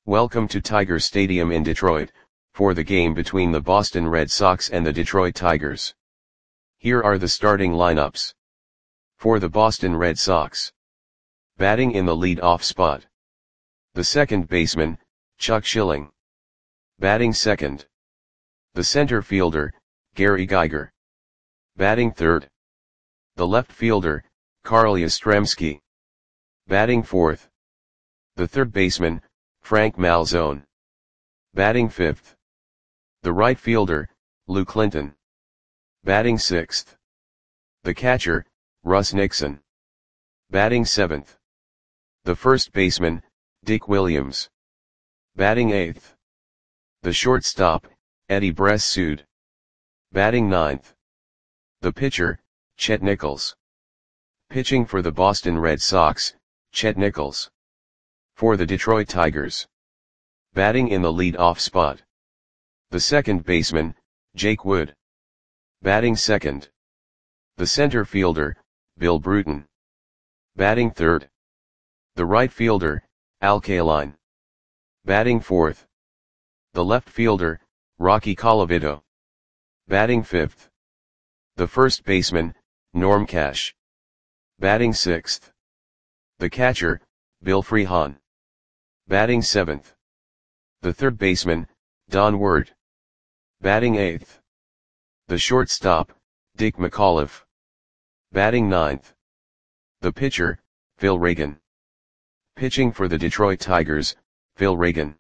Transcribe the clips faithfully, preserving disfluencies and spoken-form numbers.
Welcome to Tiger Stadium in Detroit, for the game between the Boston Red Sox and the Detroit Tigers. Here are the starting lineups. For the Boston Red Sox. Batting in the lead-off spot. The second baseman, Chuck Schilling. Batting second. The center fielder, Gary Geiger. Batting third. The left fielder, Carl Yastrzemski. Batting fourth. The third baseman, Frank Malzone. Batting fifth. The right fielder, Lou Clinton. Batting sixth. The catcher, Russ Nixon. Batting seventh. The first baseman, Dick Williams. Batting eighth. The shortstop, Eddie Bressoud. Batting ninth. The pitcher, Chet Nichols. Pitching for the Boston Red Sox, Chet Nichols. For the Detroit Tigers. Batting in the lead-off spot. The second baseman, Jake Wood. Batting second. The center fielder, Bill Bruton. Batting third. The right fielder, Al Kaline. Batting fourth. The left fielder, Rocky Colavito. Batting fifth. The first baseman, Norm Cash. Batting sixth. The catcher, Bill Freehan. Batting seventh. The third baseman, Don Ward. Batting eighth. The shortstop, Dick McAuliffe. Batting ninth. The pitcher, Phil Reagan. Pitching for the Detroit Tigers, Phil Reagan.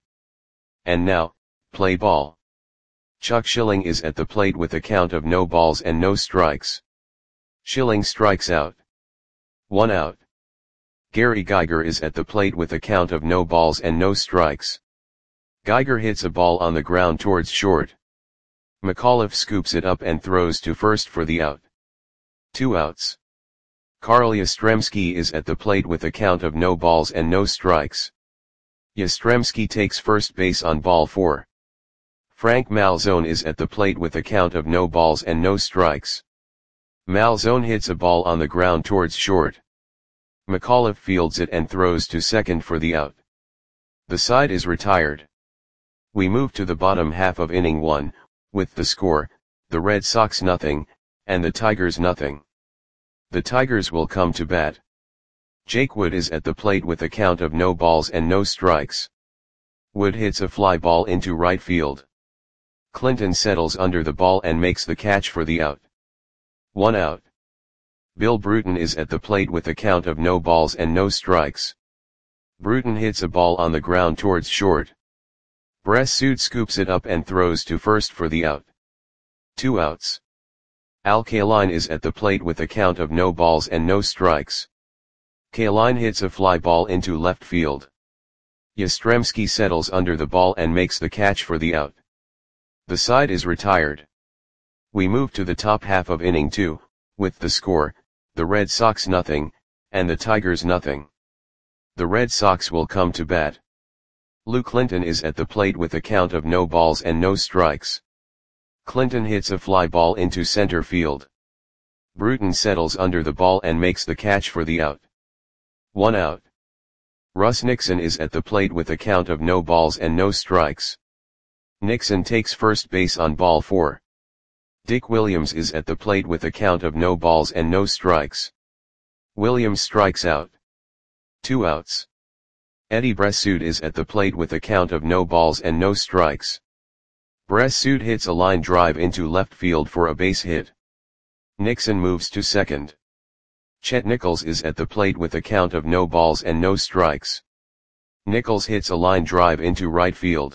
And now, play ball. Chuck Schilling is at the plate with a count of no balls and no strikes. Schilling strikes out. One out. Gary Geiger is at the plate with a count of no balls and no strikes. Geiger hits a ball on the ground towards short. McAuliffe scoops it up and throws to first for the out. Two outs. Carl Yastrzemski is at the plate with a count of no balls and no strikes. Yastrzemski takes first base on ball four. Frank Malzone is at the plate with a count of no balls and no strikes. Malzone hits a ball on the ground towards short. McAuliffe fields it and throws to second for the out. The side is retired. We move to the bottom half of inning one, with the score, the Red Sox nothing, and the Tigers nothing. The Tigers will come to bat. Jake Wood is at the plate with a count of no balls and no strikes. Wood hits a fly ball into right field. Clinton settles under the ball and makes the catch for the out. One out. Bill Bruton is at the plate with a count of no balls and no strikes. Bruton hits a ball on the ground towards short. Bressoud scoops it up and throws to first for the out. Two outs. Al Kaline is at the plate with a count of no balls and no strikes. Kaline hits a fly ball into left field. Yastrzemski settles under the ball and makes the catch for the out. The side is retired. We move to the top half of inning two, with the score, the Red Sox nothing, and the Tigers nothing. The Red Sox will come to bat. Lou Clinton is at the plate with a count of no balls and no strikes. Clinton hits a fly ball into center field. Bruton settles under the ball and makes the catch for the out. One out. Russ Nixon is at the plate with a count of no balls and no strikes. Nixon takes first base on ball four. Dick Williams is at the plate with a count of no balls and no strikes. Williams strikes out. Two outs. Eddie Bressoud is at the plate with a count of no balls and no strikes. Bressoud hits a line drive into left field for a base hit. Nixon moves to second. Chet Nichols is at the plate with a count of no balls and no strikes. Nichols hits a line drive into right field.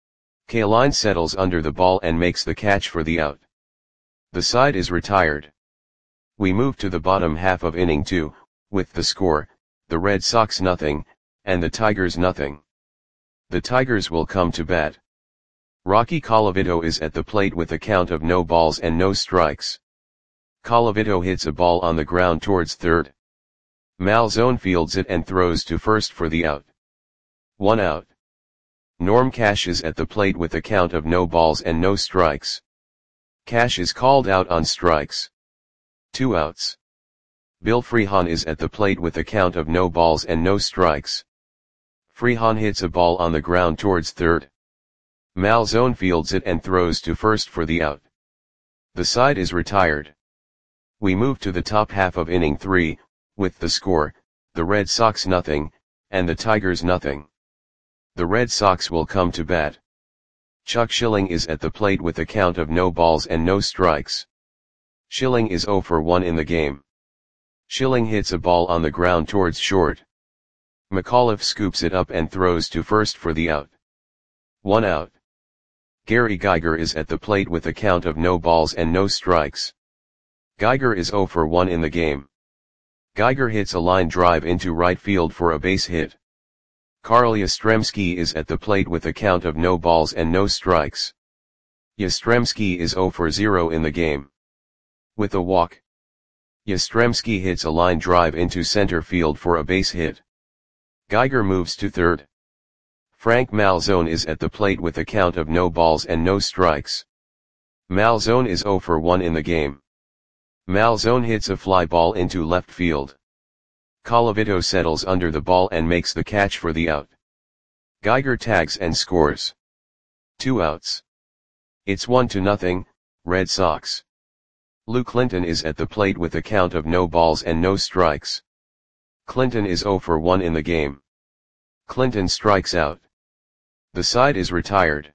Kaline settles under the ball and makes the catch for the out. The side is retired. We move to the bottom half of inning two, with the score, the Red Sox nothing, and the Tigers nothing. The Tigers will come to bat. Rocky Colavito is at the plate with a count of no balls and no strikes. Colavito hits a ball on the ground towards third. Malzone fields it and throws to first for the out. One out. Norm Cash is at the plate with a count of no balls and no strikes. Cash is called out on strikes. Two outs. Bill Freehan is at the plate with a count of no balls and no strikes. Freehan hits a ball on the ground towards third. Malzone fields it and throws to first for the out. The side is retired. We move to the top half of inning three, with the score, the Red Sox nothing, and the Tigers nothing. The Red Sox will come to bat. Chuck Schilling is at the plate with a count of no balls and no strikes. Schilling is oh for one in the game. Schilling hits a ball on the ground towards short. McAuliffe scoops it up and throws to first for the out. One out. Gary Geiger is at the plate with a count of no balls and no strikes. Geiger is oh for one in the game. Geiger hits a line drive into right field for a base hit. Carl Yastrzemski is at the plate with a count of no balls and no strikes. Yastrzemski is oh for zero in the game. With a walk. Yastrzemski hits a line drive into center field for a base hit. Geiger moves to third. Frank Malzone is at the plate with a count of no balls and no strikes. Malzone is oh for one in the game. Malzone hits a fly ball into left field. Colavito settles under the ball and makes the catch for the out. Geiger tags and scores. Two outs. It's one to nothing, Red Sox. Lou Clinton is at the plate with a count of no balls and no strikes. Clinton is oh for one in the game. Clinton strikes out. The side is retired.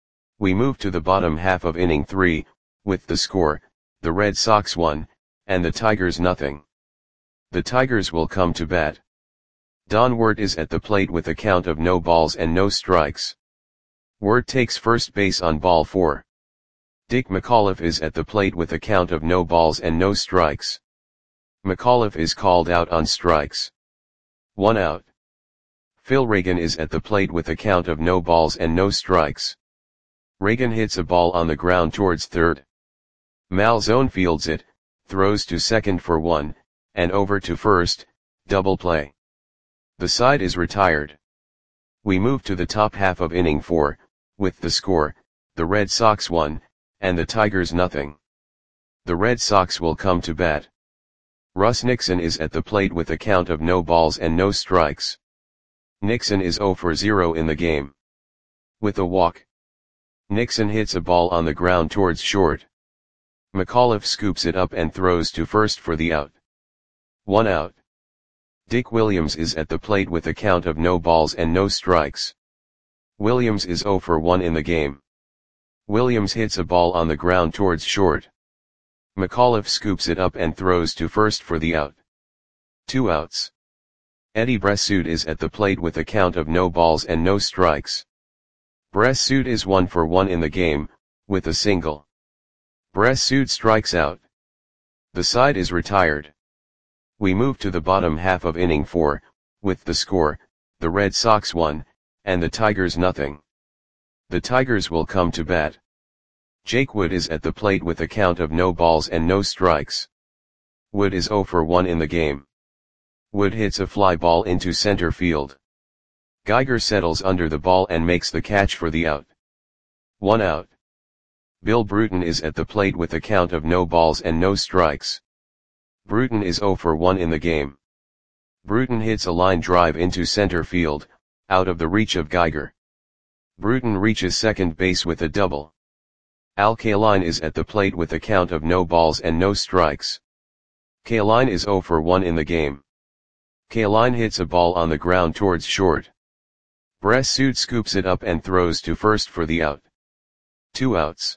We move to the bottom half of inning three, with the score, the Red Sox one, and the Tigers nothing. The Tigers will come to bat. Don Wirt is at the plate with a count of no balls and no strikes. Wirt takes first base on ball four. Dick McAuliffe is at the plate with a count of no balls and no strikes. McAuliffe is called out on strikes. One out. Phil Reagan is at the plate with a count of no balls and no strikes. Reagan hits a ball on the ground towards third. Malzone fields it, throws to second for one, and over to first, double play. The side is retired. We move to the top half of inning four, with the score, the Red Sox one, and the Tigers nothing. The Red Sox will come to bat. Russ Nixon is at the plate with a count of no balls and no strikes. Nixon is oh for zero in the game. With a walk. Nixon hits a ball on the ground towards short. McAuliffe scoops it up and throws to first for the out. One out. Dick Williams is at the plate with a count of no balls and no strikes. Williams is oh for one in the game. Williams hits a ball on the ground towards short. McAuliffe scoops it up and throws to first for the out. Two outs. Eddie Bressoud is at the plate with a count of no balls and no strikes. Bressoud is one for one in the game, with a single. Bressoud strikes out. The side is retired. We move to the bottom half of inning four, with the score, the Red Sox one, and the Tigers nothing. The Tigers will come to bat. Jake Wood is at the plate with a count of no balls and no strikes. Wood is oh for one in the game. Wood hits a fly ball into center field. Geiger settles under the ball and makes the catch for the out. One out. Bill Bruton is at the plate with a count of no balls and no strikes. Bruton is oh for one in the game. Bruton hits a line drive into center field, out of the reach of Geiger. Bruton reaches second base with a double. Al Kaline is at the plate with a count of no balls and no strikes. Kaline is oh for one in the game. Kaline hits a ball on the ground towards short. Bressoud scoops it up and throws to first for the out. Two outs.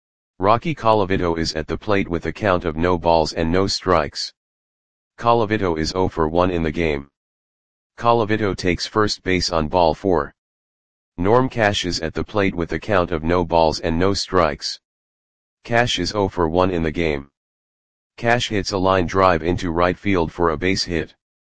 Rocky Colavito is at the plate with a count of no balls and no strikes. Colavito is oh for one in the game. Colavito takes first base on ball four. Norm Cash is at the plate with a count of no balls and no strikes. Cash is oh for one in the game. Cash hits a line drive into right field for a base hit.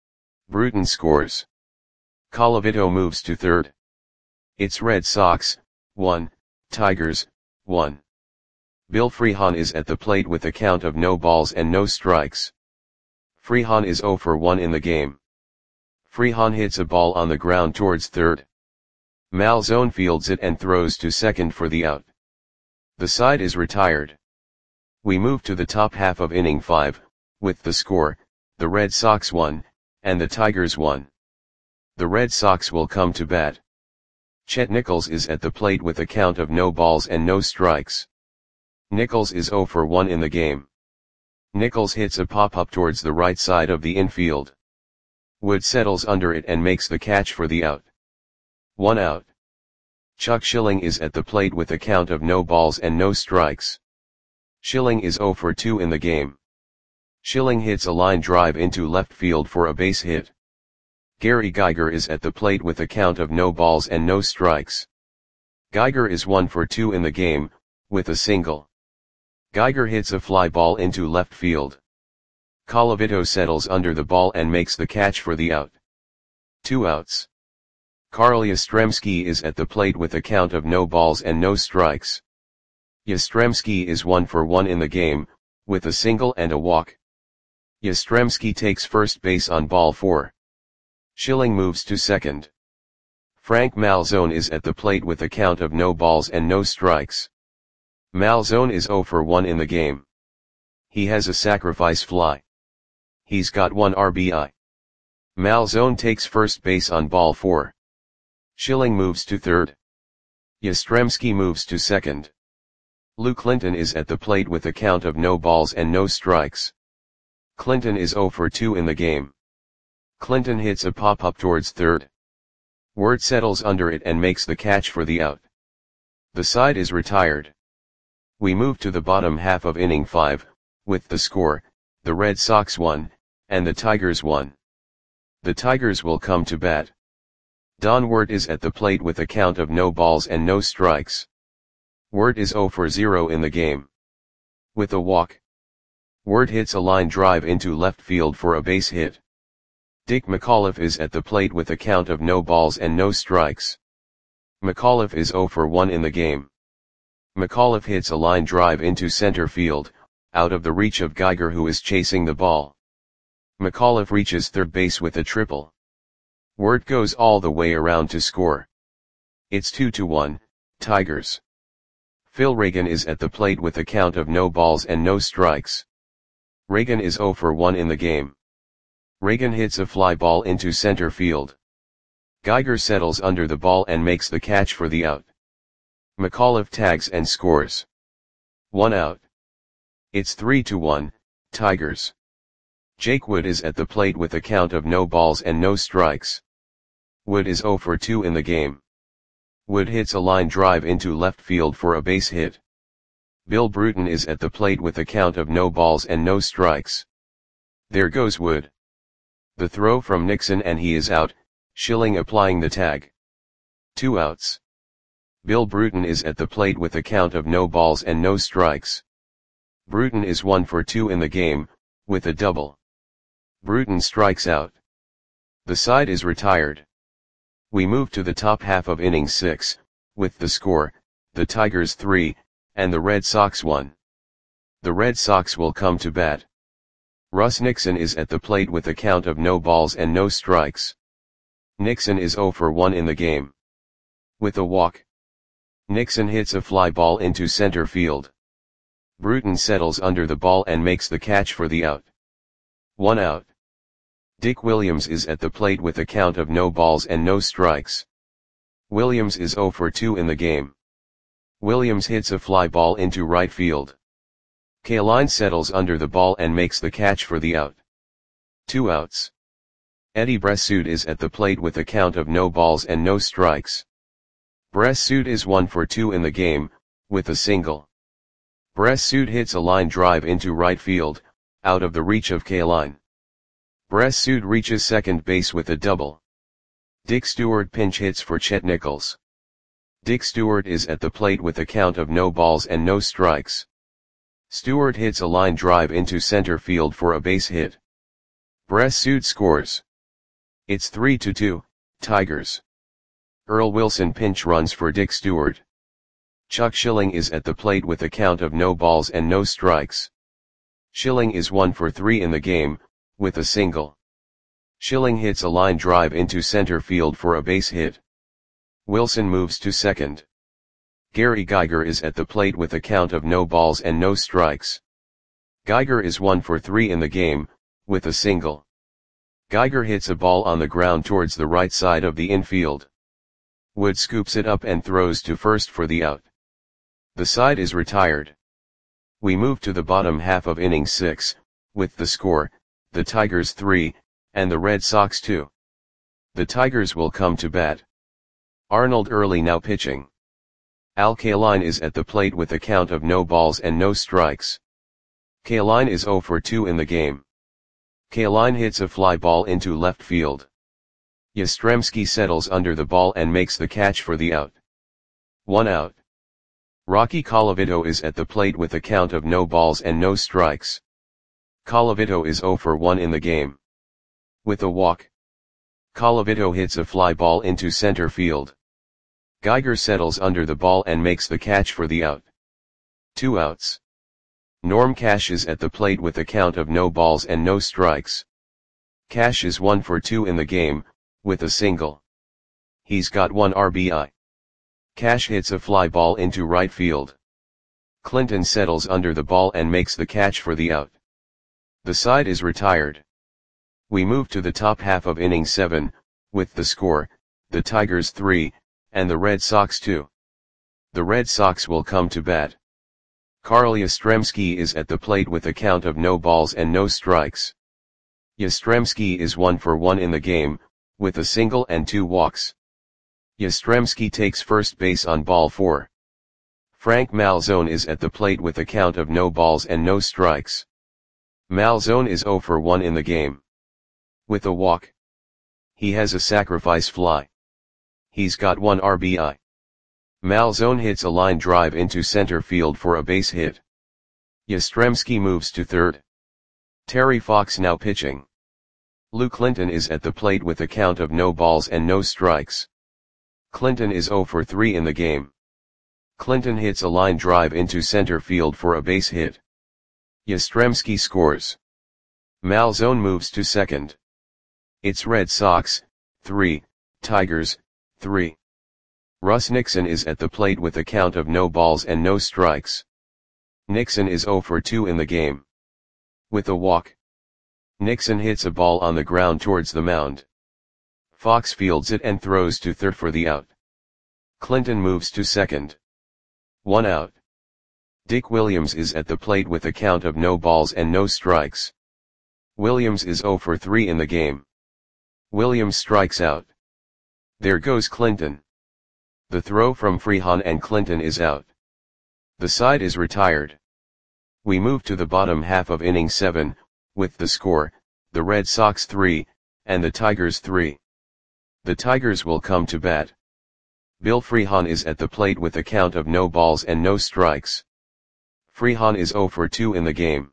Bruton scores. Colavito moves to third. It's Red Sox, one, Tigers, one. Bill Freehan is at the plate with a count of no balls and no strikes. Freehan is oh for one in the game. Freehan hits a ball on the ground towards third. Malzone fields it and throws to second for the out. The side is retired. We move to the top half of inning five, with the score, the Red Sox one, and the Tigers one. The Red Sox will come to bat. Chet Nichols is at the plate with a count of no balls and no strikes. Nichols is zero for one in the game. Nichols hits a pop-up towards the right side of the infield. Wood settles under it and makes the catch for the out. One out. Chuck Schilling is at the plate with a count of no balls and no strikes. Schilling is zero for two in the game. Schilling hits a line drive into left field for a base hit. Gary Geiger is at the plate with a count of no balls and no strikes. Geiger is one for two in the game, with a single. Geiger hits a fly ball into left field. Colavito settles under the ball and makes the catch for the out. Two outs. Carl Yastrzemski is at the plate with a count of no balls and no strikes. Yastrzemski is one for one in the game, with a single and a walk. Yastrzemski takes first base on ball four. Schilling moves to second. Frank Malzone is at the plate with a count of no balls and no strikes. Malzone is zero for one in the game. He has a sacrifice fly. He's got one R B I. Malzone takes first base on ball four. Schilling moves to third. Yastrzemski moves to second. Lou Clinton is at the plate with a count of no balls and no strikes. Clinton is zero for two in the game. Clinton hits a pop-up towards third. Word settles under it and makes the catch for the out. The side is retired. We move to the bottom half of inning five, with the score, the Red Sox won, and the Tigers won. The Tigers will come to bat. Don Wert is at the plate with a count of no balls and no strikes. Wert is zero for zero in the game. With a walk. Wert hits a line drive into left field for a base hit. Dick McAuliffe is at the plate with a count of no balls and no strikes. McAuliffe is zero for one in the game. McAuliffe hits a line drive into center field, out of the reach of Geiger who is chasing the ball. McAuliffe reaches third base with a triple. Wert goes all the way around to score. It's two to one, Tigers. Phil Reagan is at the plate with a count of no balls and no strikes. Reagan is zero for one in the game. Reagan hits a fly ball into center field. Geiger settles under the ball and makes the catch for the out. McAuliffe tags and scores. One out. It's three to one, Tigers. Jake Wood is at the plate with a count of no balls and no strikes. Wood is zero for two in the game. Wood hits a line drive into left field for a base hit. Bill Bruton is at the plate with a count of no balls and no strikes. There goes Wood. The throw from Nixon and he is out, Schilling applying the tag. Two outs. Bill Bruton is at the plate with a count of no balls and no strikes. Bruton is one for two in the game, with a double. Bruton strikes out. The side is retired. We move to the top half of inning six, with the score, the Tigers three, and the Red Sox one. The Red Sox will come to bat. Russ Nixon is at the plate with a count of no balls and no strikes. Nixon is zero for one in the game. With a walk. Nixon hits a fly ball into center field. Bruton settles under the ball and makes the catch for the out. One out. Dick Williams is at the plate with a count of no balls and no strikes. Williams is zero for two in the game. Williams hits a fly ball into right field. Kaline settles under the ball and makes the catch for the out. Two outs. Eddie Bressoud is at the plate with a count of no balls and no strikes. Bressoud is one for two in the game, with a single. Bressoud hits a line drive into right field, out of the reach of Kaline. Bressoud reaches second base with a double. Dick Stewart pinch hits for Chet Nichols. Dick Stewart is at the plate with a count of no balls and no strikes. Stewart hits a line drive into center field for a base hit. Bressoud scores. It's three to two, Tigers. Earl Wilson pinch runs for Dick Stewart. Chuck Schilling is at the plate with a count of no balls and no strikes. Schilling is one for three in the game, with a single. Schilling hits a line drive into center field for a base hit. Wilson moves to second. Gary Geiger is at the plate with a count of no balls and no strikes. Geiger is one for three in the game, with a single. Geiger hits a ball on the ground towards the right side of the infield. Wood scoops it up and throws to first for the out. The side is retired. We move to the bottom half of inning six, with the score, the Tigers three, and the Red Sox two. The Tigers will come to bat. Arnold Early now pitching. Al Kaline is at the plate with a count of no balls and no strikes. Kaline is oh for two in the game. Kaline hits a fly ball into left field. Yastrzemski settles under the ball and makes the catch for the out. One out. Rocky Colavito is at the plate with a count of no balls and no strikes. Colavito is oh for one in the game. With a walk, Colavito hits a fly ball into center field. Geiger settles under the ball and makes the catch for the out. Two outs. Norm Cash is at the plate with a count of no balls and no strikes. Cash is one for two in the game, with a single. He's got one R B I. Cash hits a fly ball into right field. Clinton settles under the ball and makes the catch for the out. The side is retired. We move to the top half of inning seven, with the score, the Tigers three, and the Red Sox two. The Red Sox will come to bat. Carl Yastrzemski is at the plate with a count of no balls and no strikes. Yastrzemski is one for one in the game, with a single and two walks. Yastrzemski takes first base on ball four. Frank Malzone is at the plate with a count of no balls and no strikes. Malzone is oh for one in the game. With a walk. He has a sacrifice fly. He's got one R B I. Malzone hits a line drive into center field for a base hit. Yastrzemski moves to third. Terry Fox now pitching. Lou Clinton is at the plate with a count of no balls and no strikes. Clinton is oh for three in the game. Clinton hits a line drive into center field for a base hit. Yastrzemski scores. Malzone moves to second. It's Red Sox, three, Tigers, three. Russ Nixon is at the plate with a count of no balls and no strikes. Nixon is oh for two in the game. With a walk. Nixon hits a ball on the ground towards the mound. Fox fields it and throws to third for the out. Clinton moves to second. One out. Dick Williams is at the plate with a count of no balls and no strikes. Williams is oh for three in the game. Williams strikes out. There goes Clinton. The throw from Freehan and Clinton is out. The side is retired. We move to the bottom half of inning seven, with the score, the Red Sox three, and the Tigers three. The Tigers will come to bat. Bill Freehan is at the plate with a count of no balls and no strikes. Freehan is oh for two in the game.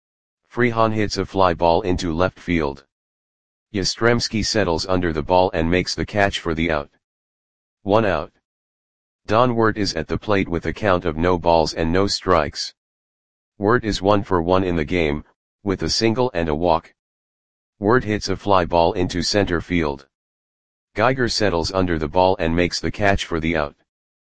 Freehan hits a fly ball into left field. Yastrzemski settles under the ball and makes the catch for the out. One out. Don Wirt is at the plate with a count of no balls and no strikes. Wirt is one for one in the game, with a single and a walk. Wirt hits a fly ball into center field. Geiger settles under the ball and makes the catch for the out.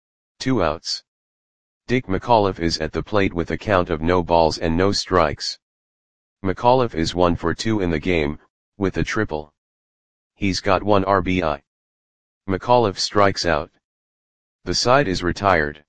Two outs. Dick McAuliffe is at the plate with a count of no balls and no strikes. McAuliffe is one for two in the game, with a triple. He's got one R B I. McAuliffe strikes out. The side is retired.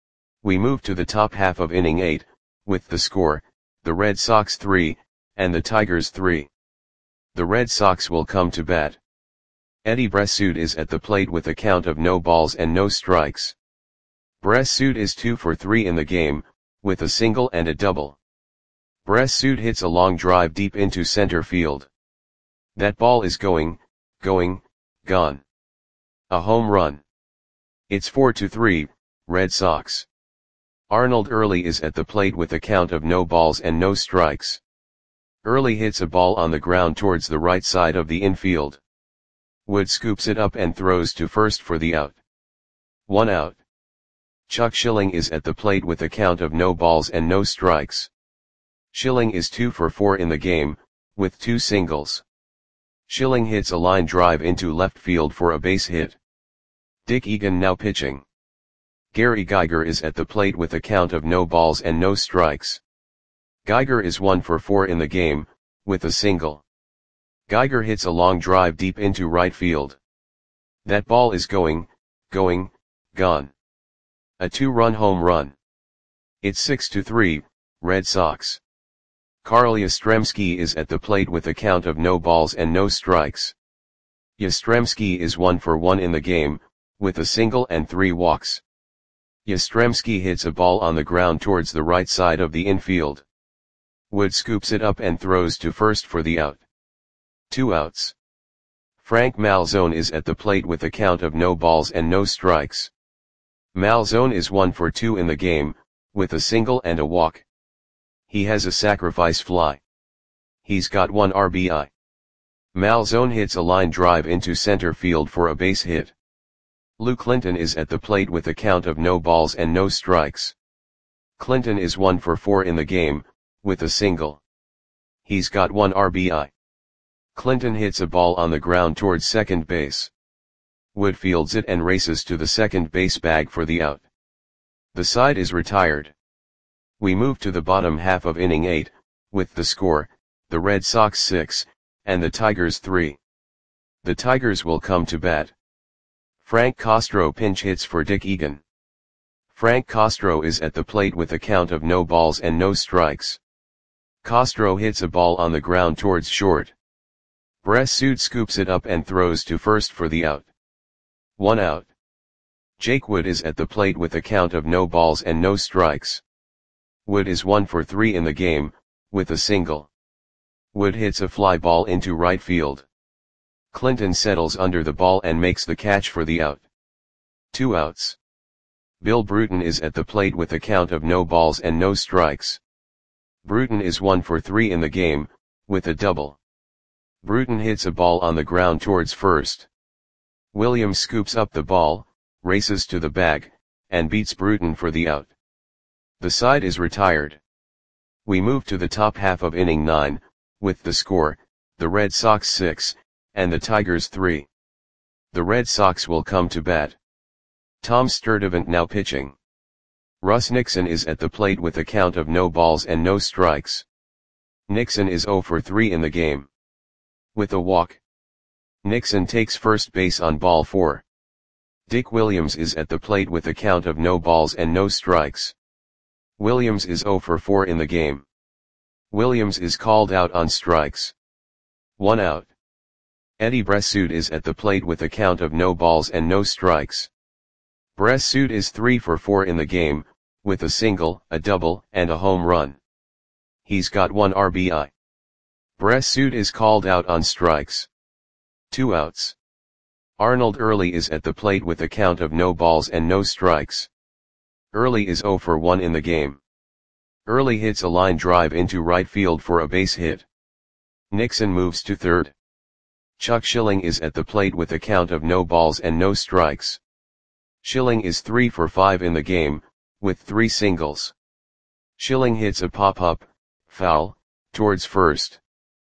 We move to the top half of inning eight, with the score, the Red Sox three, and the Tigers three. The Red Sox will come to bat. Eddie Bressoud is at the plate with a count of no balls and no strikes. Bressoud is two for three in the game, with a single and a double. Bressoud hits a long drive deep into center field. That ball is going, going, gone. A home run. It's four to three, Red Sox. Arnold Early is at the plate with a count of no balls and no strikes. Early hits a ball on the ground towards the right side of the infield. Wood scoops it up and throws to first for the out. One out. Chuck Schilling is at the plate with a count of no balls and no strikes. Schilling is two for four in the game, with two singles. Schilling hits a line drive into left field for a base hit. Dick Egan now pitching. Gary Geiger is at the plate with a count of no balls and no strikes. Geiger is one for four in the game, with a single. Geiger hits a long drive deep into right field. That ball is going, going, gone. A two-run home run. It's six to three, Red Sox. Carl Yastrzemski is at the plate with a count of no balls and no strikes. Yastrzemski is one for one in the game, with a single and three walks. Yastrzemski hits a ball on the ground towards the right side of the infield. Wood scoops it up and throws to first for the out. Two outs. Frank Malzone is at the plate with a count of no balls and no strikes. Malzone is one for two in the game, with a single and a walk. He has a sacrifice fly. He's got one R B I. Malzone hits a line drive into center field for a base hit. Lou Clinton is at the plate with a count of no balls and no strikes. Clinton is one for four in the game, with a single. He's got one R B I. Clinton hits a ball on the ground towards second base. Wood fields it and races to the second base bag for the out. The side is retired. We move to the bottom half of inning eight, with the score, the Red Sox six, and the Tigers three. The Tigers will come to bat. Frank Castro pinch hits for Dick Egan. Frank Castro is at the plate with a count of no balls and no strikes. Castro hits a ball on the ground towards short. Bressud scoops it up and throws to first for the out. One out. Jake Wood is at the plate with a count of no balls and no strikes. Wood is one for three in the game, with a single. Wood hits a fly ball into right field. Clinton settles under the ball and makes the catch for the out. Two outs. Bill Bruton is at the plate with a count of no balls and no strikes. Bruton is one for three in the game, with a double. Bruton hits a ball on the ground towards first. Williams scoops up the ball, races to the bag, and beats Bruton for the out. The side is retired. We move to the top half of inning nine, with the score, the Red Sox six, and the Tigers three. The Red Sox will come to bat. Tom Sturdivant now pitching. Russ Nixon is at the plate with a count of no balls and no strikes. Nixon is zero for three in the game. With a walk. Nixon takes first base on ball four. Dick Williams is at the plate with a count of no balls and no strikes. Williams is zero for four in the game. Williams is called out on strikes. One out. Eddie Bressud is at the plate with a count of no balls and no strikes. Bressud is three for four in the game, with a single, a double, and a home run. He's got one R B I. Bressud is called out on strikes. Two outs. Arnold Early is at the plate with a count of no balls and no strikes. Early is zero for one in the game. Early hits a line drive into right field for a base hit. Nixon moves to third. Chuck Schilling is at the plate with a count of no balls and no strikes. Schilling is three for five in the game, with three singles. Schilling hits a pop-up, foul, towards first.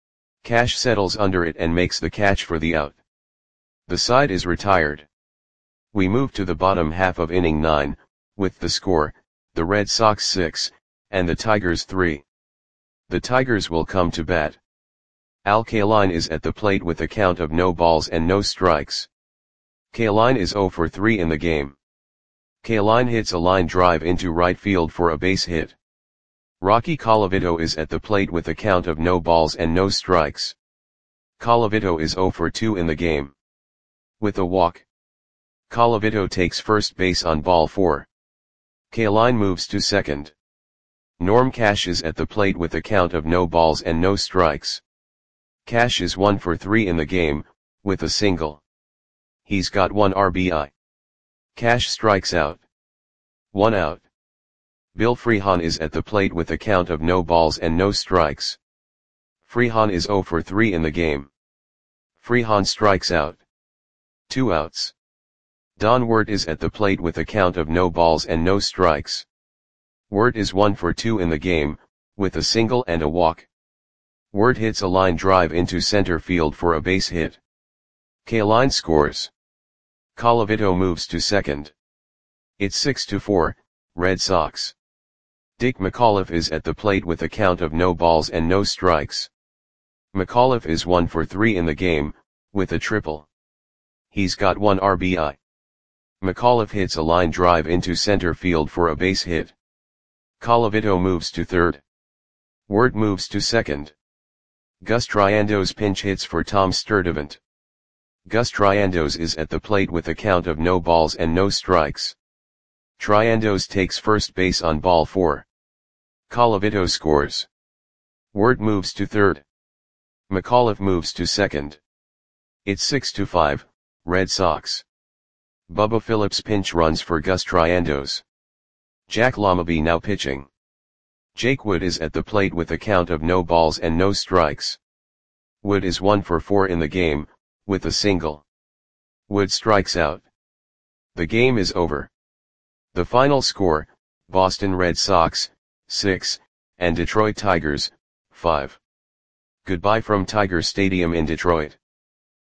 Cash settles under it and makes the catch for the out. The side is retired. We move to the bottom half of inning nine, with the score, the Red Sox six, and the Tigers three. The Tigers will come to bat. Al Kaline is at the plate with a count of no balls and no strikes. Kaline is zero for three in the game. Kaline hits a line drive into right field for a base hit. Rocky Colavito is at the plate with a count of no balls and no strikes. Colavito is zero for two in the game. With a walk. Colavito takes first base on ball four. Kaline moves to second. Norm Cash is at the plate with a count of no balls and no strikes. Cash is one for three in the game, with a single. He's got one R B I. Cash strikes out. One out. Bill Freehan is at the plate with a count of no balls and no strikes. Freehan is zero for three in the game. Freehan strikes out. Two outs. Don Wirt is at the plate with a count of no balls and no strikes. Wirt is one for two in the game, with a single and a walk. Wirt hits a line drive into center field for a base hit. Kaline scores. Colavito moves to second. It's six to four, Red Sox. Dick McAuliffe is at the plate with a count of no balls and no strikes. McAuliffe is one for three in the game, with a triple. He's got one R B I. McAuliffe hits a line drive into center field for a base hit. Colavito moves to third. Ward moves to second. Gus Triandos pinch hits for Tom Sturdivant. Gus Triandos is at the plate with a count of no balls and no strikes. Triandos takes first base on ball four. Colavito scores. Ward moves to third. McAuliffe moves to second. It's six to five, Red Sox. Bubba Phillips pinch runs for Gus Triandos. Jack Lamabee now pitching. Jake Wood is at the plate with a count of no balls and no strikes. Wood is one for four in the game, with a single. Wood strikes out. The game is over. The final score, Boston Red Sox, six, and Detroit Tigers, five. Goodbye from Tiger Stadium in Detroit.